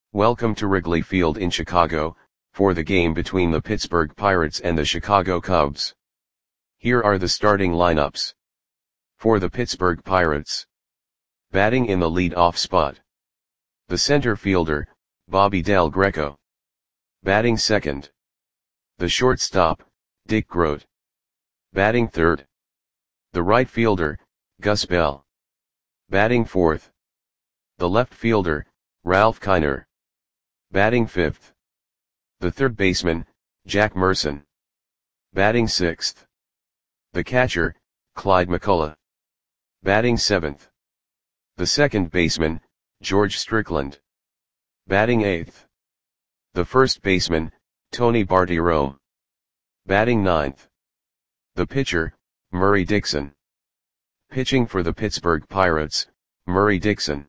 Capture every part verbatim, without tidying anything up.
Welcome to Wrigley Field in Chicago, for the game between the Pittsburgh Pirates and the Chicago Cubs. Here are the starting lineups. For the Pittsburgh Pirates. Batting in the lead-off spot. The center fielder, Bobby Del Greco. Batting second. The shortstop, Dick Groat. Batting third. The right fielder, Gus Bell. Batting fourth. The left fielder, Ralph Kiner. Batting fifth. The third baseman, Jack Merson. Batting sixth. The catcher, Clyde McCullough. Batting seventh. The second baseman, George Strickland. Batting eighth. The first baseman, Tony Bartiromo. Batting ninth. The pitcher, Murray Dixon. Pitching for the Pittsburgh Pirates, Murray Dixon.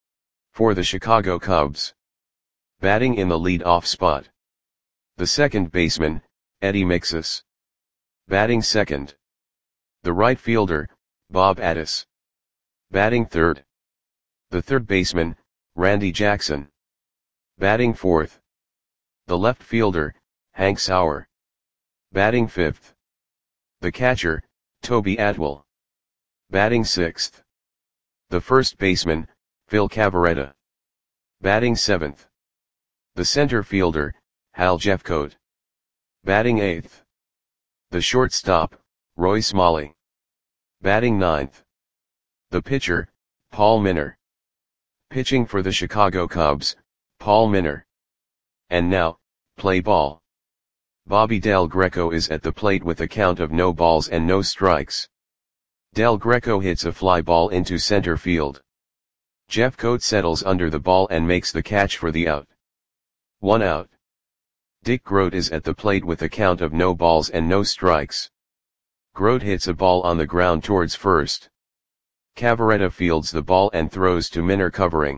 For the Chicago Cubs. Batting in the lead-off spot. The second baseman, Eddie Mixus. Batting second. The right fielder, Bob Addis. Batting third. The third baseman, Randy Jackson. Batting fourth. The left fielder, Hank Sauer. Batting fifth. The catcher, Toby Atwell. Batting sixth. The first baseman, Phil Cavarretta. Batting seventh. The center fielder, Hal Jeffcoat. Batting eighth. The shortstop, Roy Smalley. Batting ninth. The pitcher, Paul Minor. Pitching for the Chicago Cubs, Paul Minor. And now, play ball. Bobby Del Greco is at the plate with a count of no balls and no strikes. Del Greco hits a fly ball into center field. Jeffcoat settles under the ball and makes the catch for the out. One out. Dick Groat is at the plate with a count of no balls and no strikes. Groat hits a ball on the ground towards first. Cavarretta fields the ball and throws to Minor covering.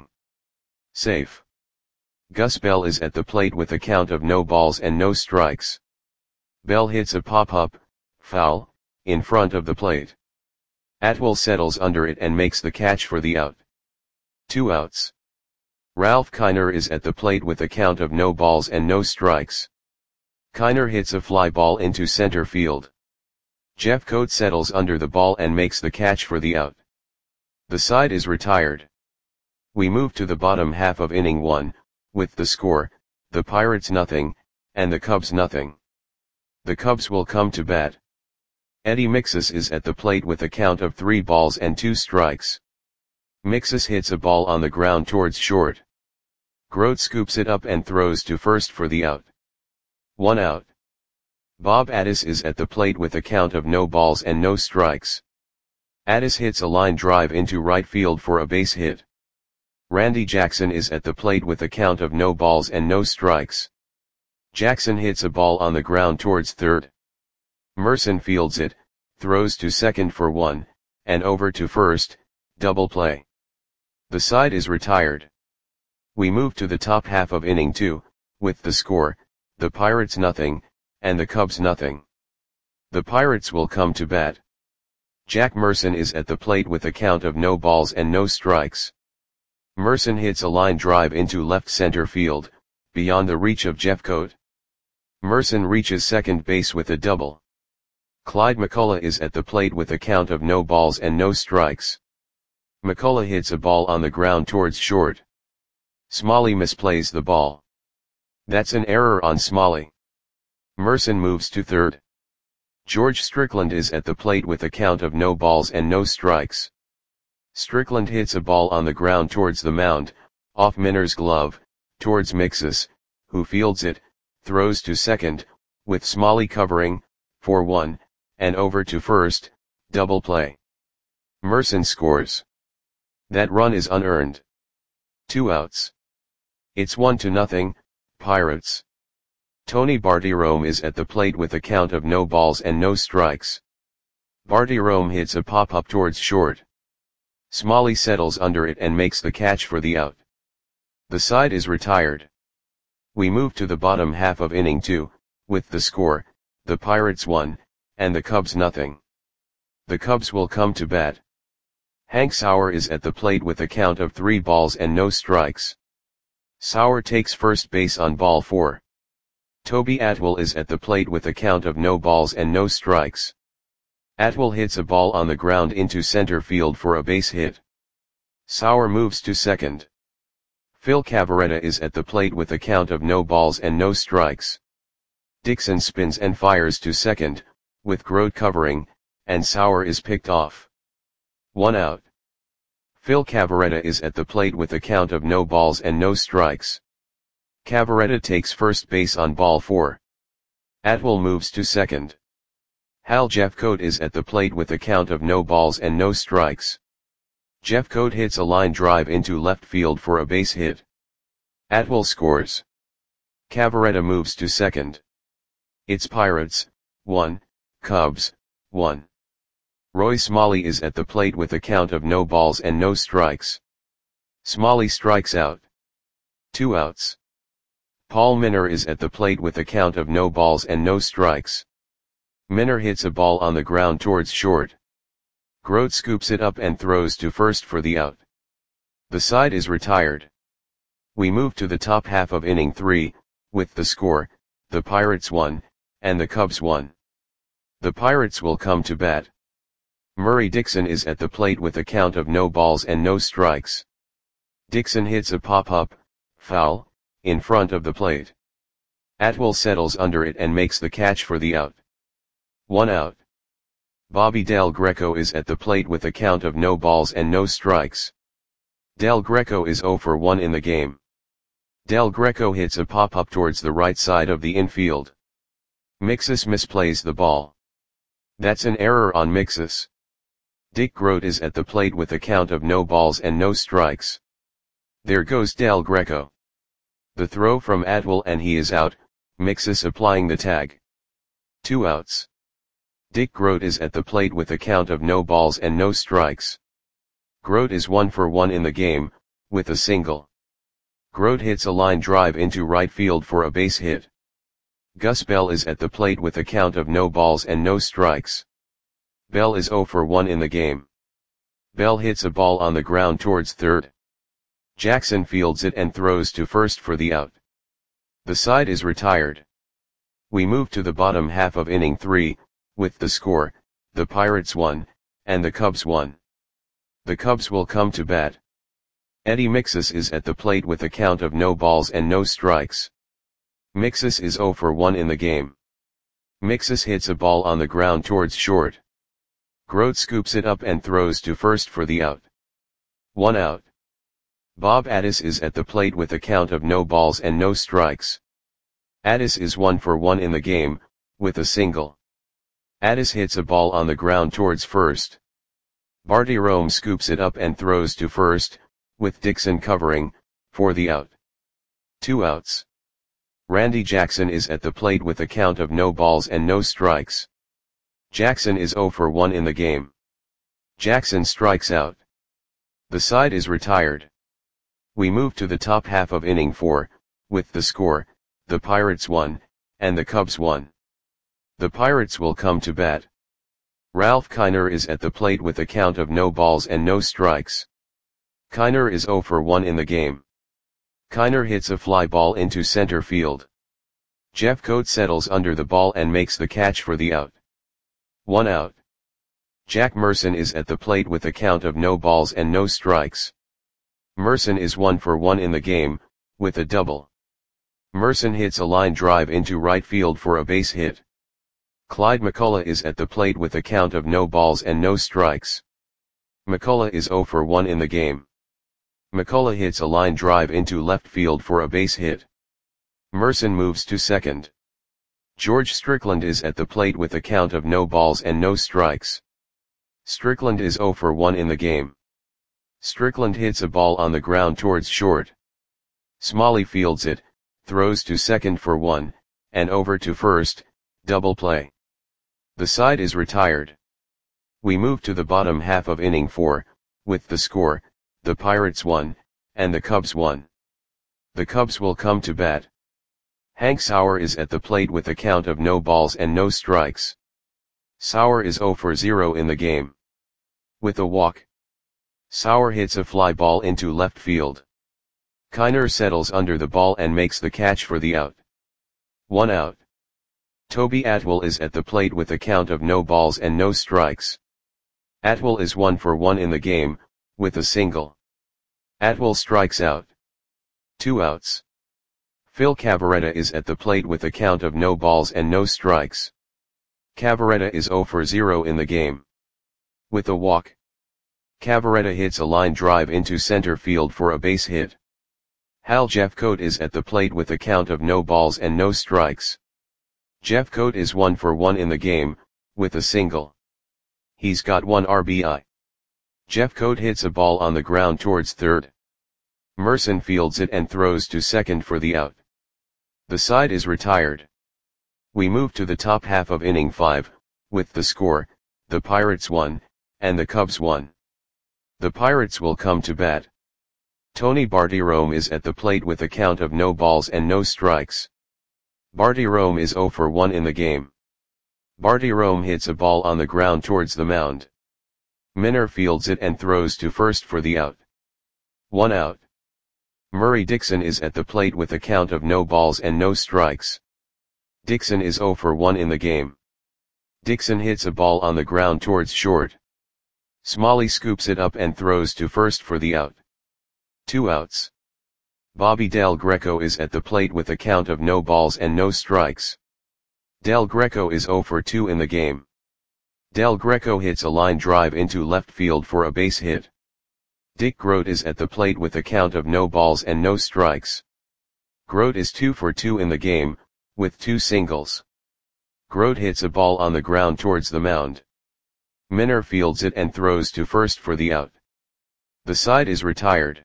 Safe. Gus Bell is at the plate with a count of no balls and no strikes. Bell hits a pop-up, foul, in front of the plate. Atwell settles under it and makes the catch for the out. Two outs. Ralph Kiner is at the plate with a count of no balls and no strikes. Kiner hits a fly ball into center field. Jeffcoat settles under the ball and makes the catch for the out. The side is retired. We move to the bottom half of inning one, with the score, the Pirates nothing, and the Cubs nothing. The Cubs will come to bat. Eddie Mixus is at the plate with a count of three balls and two strikes. Mixus hits a ball on the ground towards short. Groat scoops it up and throws to first for the out. One out. Bob Addis is at the plate with a count of no balls and no strikes. Addis hits a line drive into right field for a base hit. Randy Jackson is at the plate with a count of no balls and no strikes. Jackson hits a ball on the ground towards third. Merson fields it, throws to second for one, and over to first, double play. The side is retired. We move to the top half of inning two, with the score, the Pirates nothing, and the Cubs nothing. The Pirates will come to bat. Jack Merson is at the plate with a count of no balls and no strikes. Merson hits a line drive into left center field, beyond the reach of Jeffcoat. Merson reaches second base with a double. Clyde McCullough is at the plate with a count of no balls and no strikes. McCullough hits a ball on the ground towards short. Smalley misplays the ball. That's an error on Smalley. Merson moves to third. George Strickland is at the plate with a count of no balls and no strikes. Strickland hits a ball on the ground towards the mound, off Minor's glove, towards Mixus, who fields it, throws to second, with Smalley covering, for one, and over to first, double play. Merson scores. That run is unearned. Two outs. It's one to nothing, Pirates. Tony Bartiromo is at the plate with a count of no balls and no strikes. Bartiromo hits a pop-up towards short. Smalley settles under it and makes the catch for the out. The side is retired. We move to the bottom half of inning two, with the score, the Pirates one, and the Cubs nothing. The Cubs will come to bat. Hank Sauer is at the plate with a count of three balls and no strikes. Sauer takes first base on ball four. Toby Atwell is at the plate with a count of no balls and no strikes. Atwell hits a ball on the ground into center field for a base hit. Sauer moves to second. Phil Cavarretta is at the plate with a count of no balls and no strikes. Dixon spins and fires to second, with Grote covering, and Sauer is picked off. One out. Phil Cavarretta is at the plate with a count of no balls and no strikes. Cavarretta takes first base on ball four. Atwell moves to second. Hal Jeffcoat is at the plate with a count of no balls and no strikes. Jeffcoat hits a line drive into left field for a base hit. Atwell scores. Cavarretta moves to second. It's Pirates, one, Cubs, one. Roy Smalley is at the plate with a count of no balls and no strikes. Smalley strikes out. Two outs. Paul Minner is at the plate with a count of no balls and no strikes. Minner hits a ball on the ground towards short. Grote scoops it up and throws to first for the out. The side is retired. We move to the top half of inning three, with the score, the Pirates one, and the Cubs one. The Pirates will come to bat. Murray Dixon is at the plate with a count of no balls and no strikes. Dixon hits a pop-up, foul, in front of the plate. Atwell settles under it and makes the catch for the out. One out. Bobby Del Greco is at the plate with a count of no balls and no strikes. Del Greco is oh for one in the game. Del Greco hits a pop-up towards the right side of the infield. Mixus misplays the ball. That's an error on Mixus. Dick Grote is at the plate with a count of no balls and no strikes. There goes Del Greco. The throw from Atwell and he is out, Mixus applying the tag. Two outs. Dick Grote is at the plate with a count of no balls and no strikes. Grote is one for one in the game, with a single. Grote hits a line drive into right field for a base hit. Gus Bell is at the plate with a count of no balls and no strikes. Bell is oh for one in the game. Bell hits a ball on the ground towards third. Jackson fields it and throws to first for the out. The side is retired. We move to the bottom half of inning three, with the score, the Pirates one, and the Cubs one. The Cubs will come to bat. Eddie Mixus is at the plate with a count of no balls and no strikes. Mixus is oh for one in the game. Mixus hits a ball on the ground towards short. Grote scoops it up and throws to first for the out. One out. Bob Addis is at the plate with a count of no balls and no strikes. Addis is one for one in the game, with a single. Addis hits a ball on the ground towards first. Barty Rome scoops it up and throws to first, with Dixon covering, for the out. Two outs. Randy Jackson is at the plate with a count of no balls and no strikes. Jackson is oh for one in the game. Jackson strikes out. The side is retired. We move to the top half of inning four, with the score, the Pirates one, and the Cubs one. The Pirates will come to bat. Ralph Kiner is at the plate with a count of no balls and no strikes. Kiner is oh for one in the game. Kiner hits a fly ball into center field. Jeffcoat settles under the ball and makes the catch for the out. One out. Jack Merson is at the plate with a count of no balls and no strikes. Merson is one for one in the game, with a double. Merson hits a line drive into right field for a base hit. Clyde McCullough is at the plate with a count of no balls and no strikes. McCullough is oh for one in the game. McCullough hits a line drive into left field for a base hit. Merson moves to second. George Strickland is at the plate with a count of no balls and no strikes. Strickland is oh for one in the game. Strickland hits a ball on the ground towards short. Smalley fields it, throws to second for one, and over to first, double play. The side is retired. We move to the bottom half of inning four, with the score, the Pirates one, and the Cubs one. The Cubs will come to bat. Hank Sauer is at the plate with a count of no balls and no strikes. Sauer is oh for zero in the game. With a walk, Sauer hits a fly ball into left field. Kiner settles under the ball and makes the catch for the out. One out. Toby Atwell is at the plate with a count of no balls and no strikes. Atwell is one for one in the game, with a single. Atwell strikes out. Two outs. Phil Cavarretta is at the plate with a count of no balls and no strikes. Cavarretta is zero for zero in the game. With a walk. Cavarretta hits a line drive into center field for a base hit. Hal Jeffcoat is at the plate with a count of no balls and no strikes. Jeffcoat is one for one in the game, with a single. He's got one R B I. Jeffcoat hits a ball on the ground towards third. Merson fields it and throws to second for the out. The side is retired. We move to the top half of inning five, with the score, the Pirates one, and the Cubs one. The Pirates will come to bat. Tony Bartiromo is at the plate with a count of no balls and no strikes. Bartiromo is zero for one in the game. Bartiromo hits a ball on the ground towards the mound. Minner fields it and throws to first for the out. One out. Murray Dixon is at the plate with a count of no balls and no strikes. Dixon is zero for one in the game. Dixon hits a ball on the ground towards short. Smalley scoops it up and throws to first for the out. Two outs. Bobby Del Greco is at the plate with a count of no balls and no strikes. Del Greco is zero for two in the game. Del Greco hits a line drive into left field for a base hit. Dick Groat is at the plate with a count of no balls and no strikes. Groat is two for two in the game, with two singles. Groat hits a ball on the ground towards the mound. Minner fields it and throws to first for the out. The side is retired.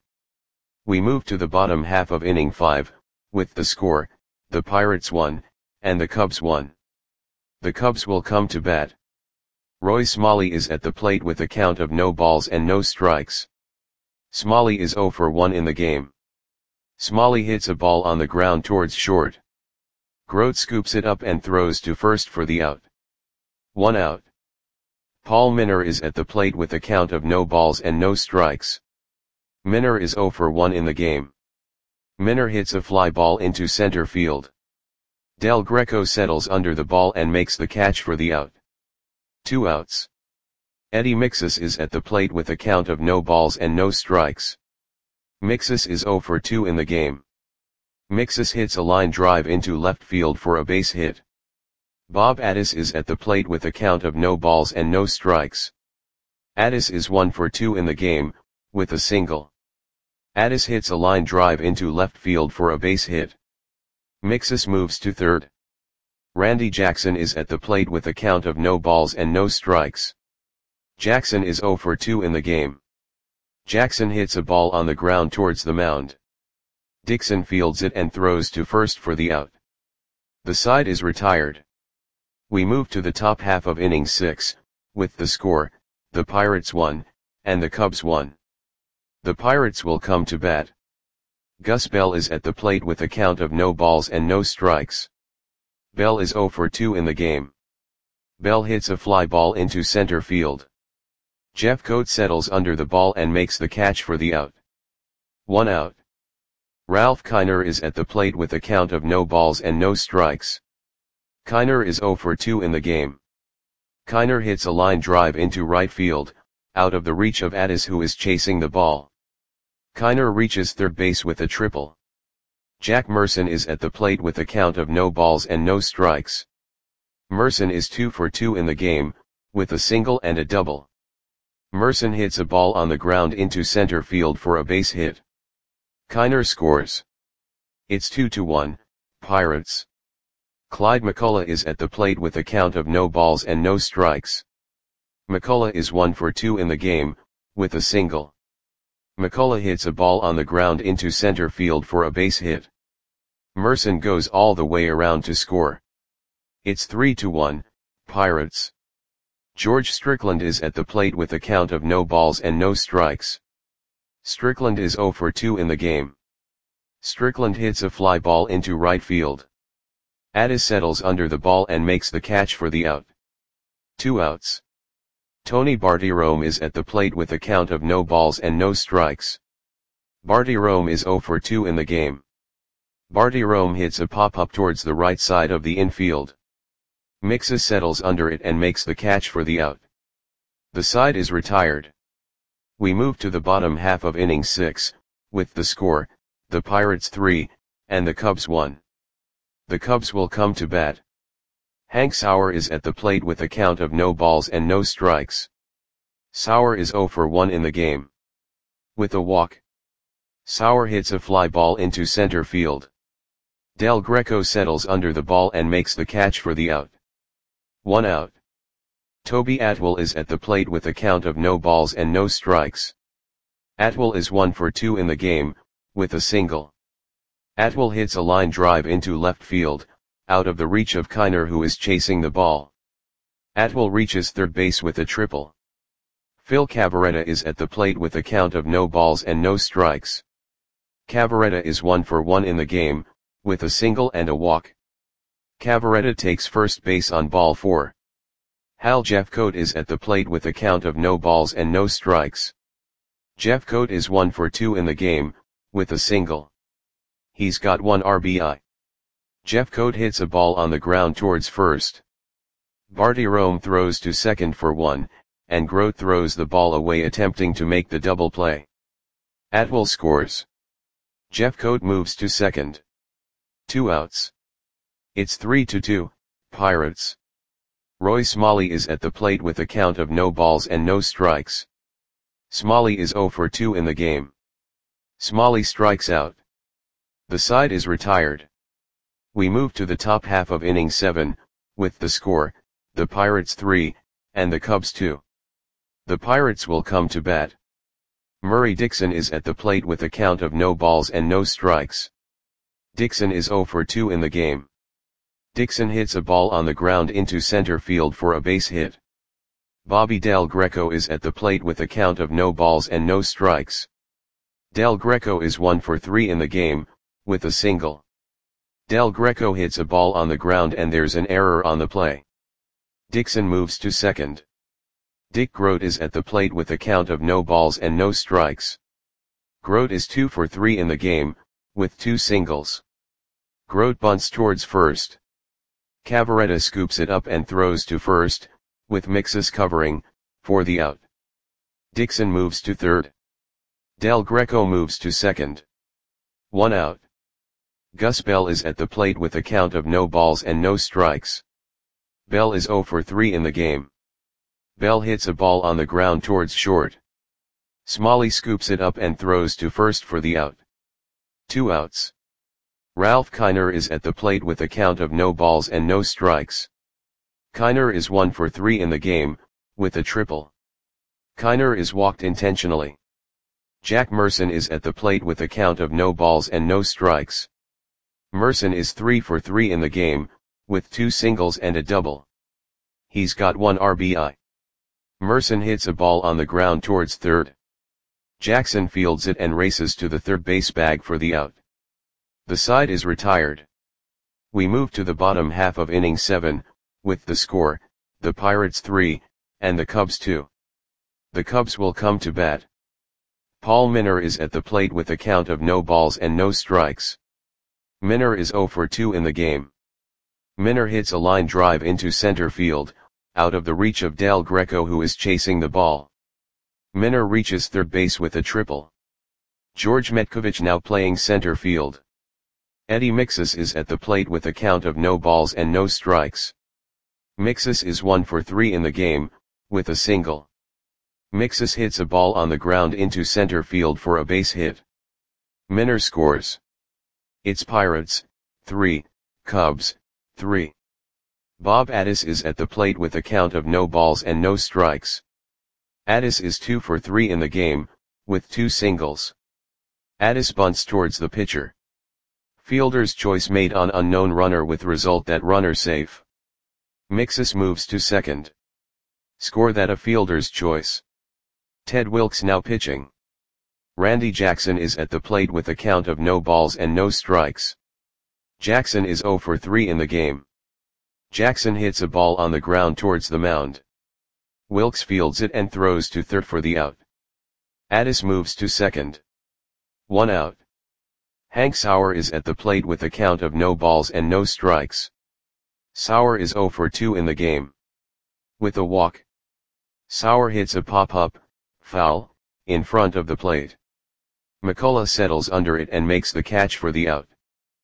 We move to the bottom half of inning five, with the score, the Pirates one, and the Cubs one. The Cubs will come to bat. Roy Smalley is at the plate with a count of no balls and no strikes. Smalley is zero for one in the game. Smalley hits a ball on the ground towards short. Groat scoops it up and throws to first for the out. One out. Paul Minner is at the plate with a count of no balls and no strikes. Minner is zero for one in the game. Minner hits a fly ball into center field. Del Greco settles under the ball and makes the catch for the out. Two outs. Eddie Mixus is at the plate with a count of no balls and no strikes. Mixus is zero for two in the game. Mixus hits a line drive into left field for a base hit. Bob Addis is at the plate with a count of no balls and no strikes. Addis is one for two in the game, with a single. Addis hits a line drive into left field for a base hit. Mixus moves to third. Randy Jackson is at the plate with a count of no balls and no strikes. Jackson is zero for two in the game. Jackson hits a ball on the ground towards the mound. Dixon fields it and throws to first for the out. The side is retired. We move to the top half of inning six, with the score, the Pirates one, and the Cubs one. The Pirates will come to bat. Gus Bell is at the plate with a count of no balls and no strikes. Bell is zero for two in the game. Bell hits a fly ball into center field. Jeffcoat settles under the ball and makes the catch for the out. One out. Ralph Kiner is at the plate with a count of no balls and no strikes. Kiner is zero for two in the game. Kiner hits a line drive into right field, out of the reach of Addis, who is chasing the ball. Kiner reaches third base with a triple. Jack Merson is at the plate with a count of no balls and no strikes. Merson is two for two in the game, with a single and a double. Merson hits a ball on the ground into center field for a base hit. Kiner scores. It's two to one, Pirates. Clyde McCullough is at the plate with a count of no balls and no strikes. McCullough is one for two in the game, with a single. McCullough hits a ball on the ground into center field for a base hit. Merson goes all the way around to score. It's three to one, Pirates. George Strickland is at the plate with a count of no balls and no strikes. Strickland is zero for two in the game. Strickland hits a fly ball into right field. Addis settles under the ball and makes the catch for the out. Two outs. Tony Bartiromo is at the plate with a count of no balls and no strikes. Bartyrome is zero for two in the game. Bartyrome hits a pop-up towards the right side of the infield. Mixus settles under it and makes the catch for the out. The side is retired. We move to the bottom half of inning six, with the score, the Pirates three, and the Cubs one. The Cubs will come to bat. Hank Sauer is at the plate with a count of no balls and no strikes. Sauer is zero for one in the game. With a walk, Sauer hits a fly ball into center field. Del Greco settles under the ball and makes the catch for the out. One out. Toby Atwell is at the plate with a count of no balls and no strikes. Atwell is one for two in the game, with a single. Atwell hits a line drive into left field, out of the reach of Kiner, who is chasing the ball. Atwell reaches third base with a triple. Phil Cavarretta is at the plate with a count of no balls and no strikes. Cavarretta is one for one in the game, with a single and a walk. Cavarretta takes first base on ball four. Hal Jeffcoat is at the plate with a count of no balls and no strikes. Jeffcoat is one for two in the game, with a single. He's got one R B I. Jeffcoat hits a ball on the ground towards first. Bartyrome throws to second for one, and Grote throws the ball away attempting to make the double play. Atwell scores. Jeffcoat moves to second. Two outs. It's three to two, Pirates. Roy Smalley is at the plate with a count of no balls and no strikes. Smalley is zero for two in the game. Smalley strikes out. The side is retired. We move to the top half of inning seven, with the score, the Pirates three, and the Cubs two. The Pirates will come to bat. Murray Dixon is at the plate with a count of no balls and no strikes. Dixon is zero for two in the game. Dixon hits a ball on the ground into center field for a base hit. Bobby Del Greco is at the plate with a count of no balls and no strikes. Del Greco is one for three in the game, with a single. Del Greco hits a ball on the ground and there's an error on the play. Dixon moves to second. Dick Grote is at the plate with a count of no balls and no strikes. Grote is two for three in the game, with two singles. Grote bunts towards first. Cavarretta scoops it up and throws to first, with Mixus covering, for the out. Dixon moves to third. Del Greco moves to second. One out. Gus Bell is at the plate with a count of no balls and no strikes. Bell is zero for three in the game. Bell hits a ball on the ground towards short. Smalley scoops it up and throws to first for the out. Two outs. Ralph Kiner is at the plate with a count of no balls and no strikes. Kiner is one for three in the game, with a triple. Kiner is walked intentionally. Jack Merson is at the plate with a count of no balls and no strikes. Merson is three for three in the game, with two singles and a double. He's got one R B I. Merson hits a ball on the ground towards third. Jackson fields it and races to the third base bag for the out. The side is retired. We move to the bottom half of inning seven, with the score, the Pirates three, and the Cubs two. The Cubs will come to bat. Paul Minor is at the plate with a count of no balls and no strikes. Minor is zero for two in the game. Minor hits a line drive into center field, out of the reach of Del Greco, who is chasing the ball. Minor reaches third base with a triple. George Metkovich now playing center field. Eddie Mixus is at the plate with a count of no balls and no strikes. Mixus is one for three in the game, with a single. Mixus hits a ball on the ground into center field for a base hit. Minor scores. It's Pirates, three, Cubs, three. Bob Addis is at the plate with a count of no balls and no strikes. Addis is two for three in the game, with two singles. Addis bunts towards the pitcher. Fielder's choice made on unknown runner with result that runner safe. Mixus moves to second. Score that a fielder's choice. Ted Wilkes now pitching. Randy Jackson is at the plate with a count of no balls and no strikes. Jackson is zero for three in the game. Jackson hits a ball on the ground towards the mound. Wilkes fields it and throws to third for the out. Addis moves to second. one out. Hank Sauer is at the plate with a count of no balls and no strikes. Sauer is zero for two in the game. With a walk, Sauer hits a pop-up, foul, in front of the plate. McCullough settles under it and makes the catch for the out.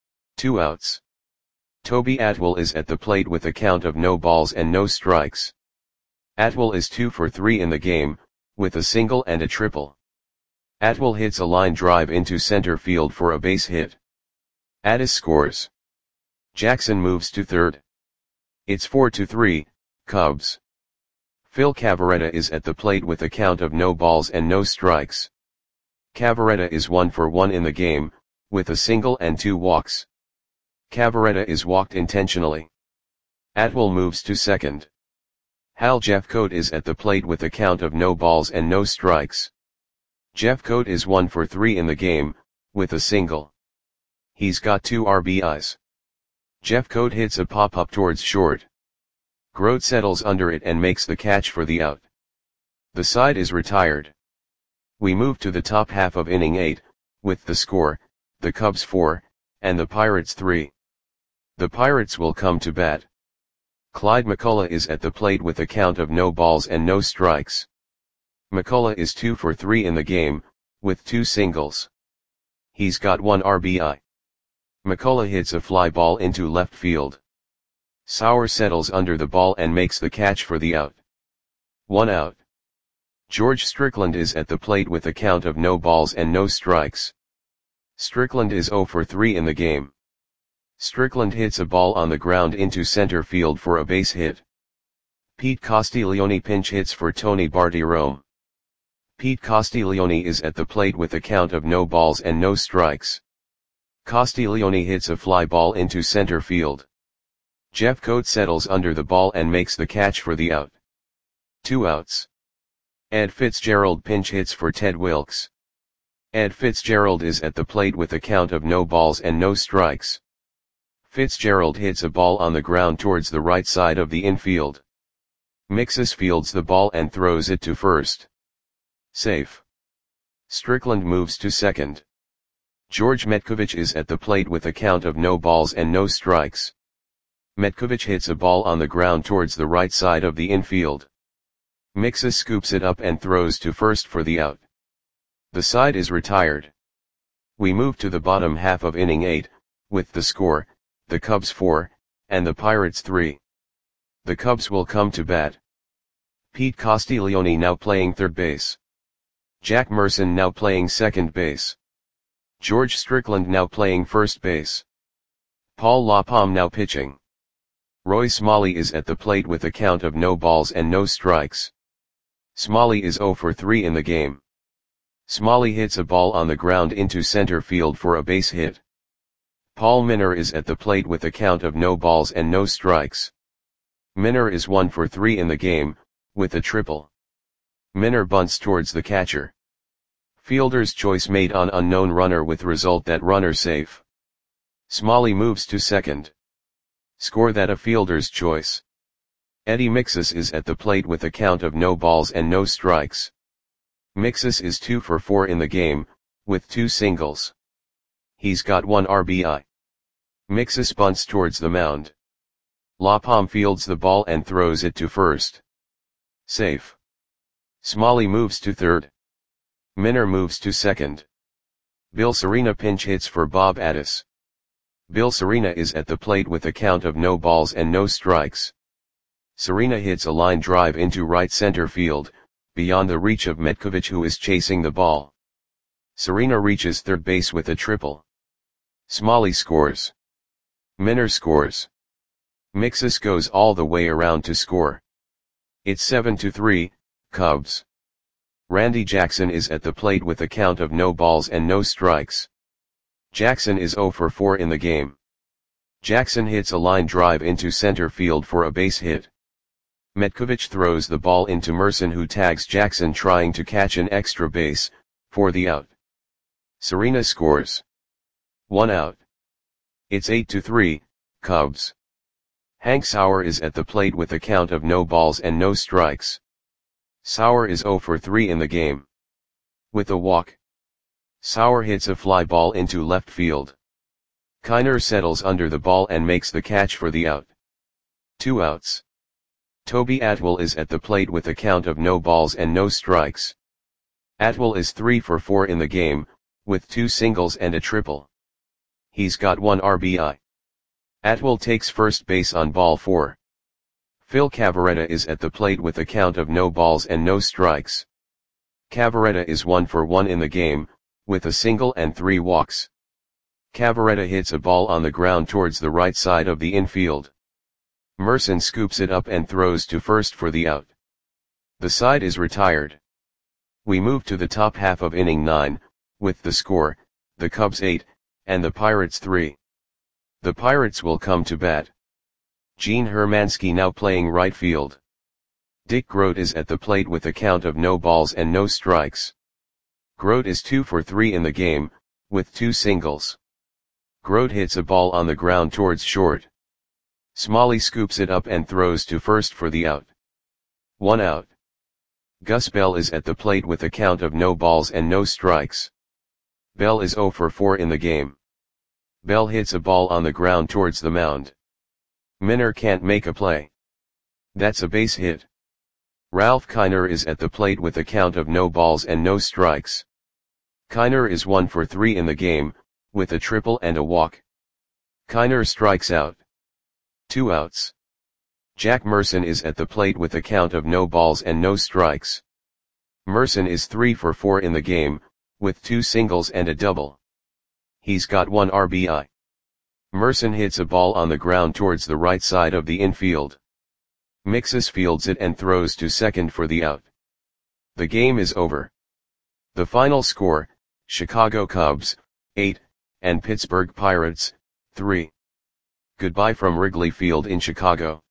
Two outs. Toby Atwell is at the plate with a count of no balls and no strikes. Atwell is two for three in the game, with a single and a triple. Atwell hits a line drive into center field for a base hit. Addis scores. Jackson moves to third. It's four to three, Cubs. Phil Cavarretta is at the plate with a count of no balls and no strikes. Cavarretta is one for one in the game, with a single and two walks. Cavarretta is walked intentionally. Atwell moves to second. Hal Jeffcoat is at the plate with a count of no balls and no strikes. Jeffcoat is one for three in the game, with a single. He's got two R B Is. Jeffcoat hits a pop-up towards short. Grote settles under it and makes the catch for the out. The side is retired. We move to the top half of inning eight, with the score, the Cubs four, and the Pirates three. The Pirates will come to bat. Clyde McCullough is at the plate with a count of no balls and no strikes. McCullough is two for three in the game, with two singles. He's got one R B I. McCullough hits a fly ball into left field. Sauer settles under the ball and makes the catch for the out. One out. George Strickland is at the plate with a count of no balls and no strikes. Strickland is zero for three in the game. Strickland hits a ball on the ground into center field for a base hit. Pete Castiglione pinch hits for Tony Bartiromo. Pete Castiglione is at the plate with a count of no balls and no strikes. Castiglione hits a fly ball into center field. Jeffcoat settles under the ball and makes the catch for the out. Two outs. Ed Fitzgerald pinch hits for Ted Wilkes. Ed Fitzgerald is at the plate with a count of no balls and no strikes. Fitzgerald hits a ball on the ground towards the right side of the infield. Mixus fields the ball and throws it to first. Safe. Strickland moves to second. George Metkovich is at the plate with a count of no balls and no strikes. Metkovich hits a ball on the ground towards the right side of the infield. Mixus scoops it up and throws to first for the out. The side is retired. We move to the bottom half of inning eight, with the score, the Cubs four, and the Pirates three. The Cubs will come to bat. Pete Castiglione now playing third base. Jack Merson now playing second base. George Strickland now playing first base. Paul LaPalme now pitching. Roy Smalley is at the plate with a count of no balls and no strikes. Smalley is zero for three in the game. Smalley hits a ball on the ground into center field for a base hit. Paul Minner is at the plate with a count of no balls and no strikes. Minner is one for three in the game, with a triple. Minner bunts towards the catcher. Fielder's choice made on unknown runner with result that runner safe. Smalley moves to second. Score that a fielder's choice. Eddie Mixus is at the plate with a count of no balls and no strikes. Mixus is two for four in the game, with two singles. He's got one R B I. Mixus bunts towards the mound. LaPalme fields the ball and throws it to first. Safe. Smalley moves to third. Minner moves to second. Bill Serena pinch hits for Bob Addis. Bill Serena is at the plate with a count of no balls and no strikes. Serena hits a line drive into right center field, beyond the reach of Metkovich, who is chasing the ball. Serena reaches third base with a triple. Smalley scores. Minner scores. Mixus goes all the way around to score. It's seven to three, Cubs. Randy Jackson is at the plate with a count of no balls and no strikes. Jackson is zero for four in the game. Jackson hits a line drive into center field for a base hit. Metkovich throws the ball into Merson, who tags Jackson trying to catch an extra base, for the out. Serena scores. One out. It's eight to three, Cubs. Hank Sauer is at the plate with a count of no balls and no strikes. Sauer is zero for three in the game. With a walk. Sauer hits a fly ball into left field. Kiner settles under the ball and makes the catch for the out. Two outs. Toby Atwell is at the plate with a count of no balls and no strikes. Atwell is three for four in the game, with two singles and a triple. He's got one R B I. Atwell takes first base on ball four. Phil Cavarretta is at the plate with a count of no balls and no strikes. Cavarretta is one for one in the game, with a single and three walks. Cavarretta hits a ball on the ground towards the right side of the infield. Merson scoops it up and throws to first for the out. The side is retired. We move to the top half of inning nine, with the score, the Cubs eight, and the Pirates three. The Pirates will come to bat. Gene Hermansky now playing right field. Dick Groat is at the plate with a count of no balls and no strikes. Groat is two for three in the game, with two singles. Groat hits a ball on the ground towards short. Smalley scoops it up and throws to first for the out. One out. Gus Bell is at the plate with a count of no balls and no strikes. Bell is zero for four in the game. Bell hits a ball on the ground towards the mound. Minner can't make a play. That's a base hit. Ralph Kiner is at the plate with a count of no balls and no strikes. Kiner is one for three in the game, with a triple and a walk. Kiner strikes out. Two outs. Jack Merson is at the plate with a count of no balls and no strikes. Merson is three for four in the game, with two singles and a double. He's got one R B I. Merson hits a ball on the ground towards the right side of the infield. Mixes fields it and throws to second for the out. The game is over. The final score, Chicago Cubs, eight, and Pittsburgh Pirates, three. Goodbye from Wrigley Field in Chicago.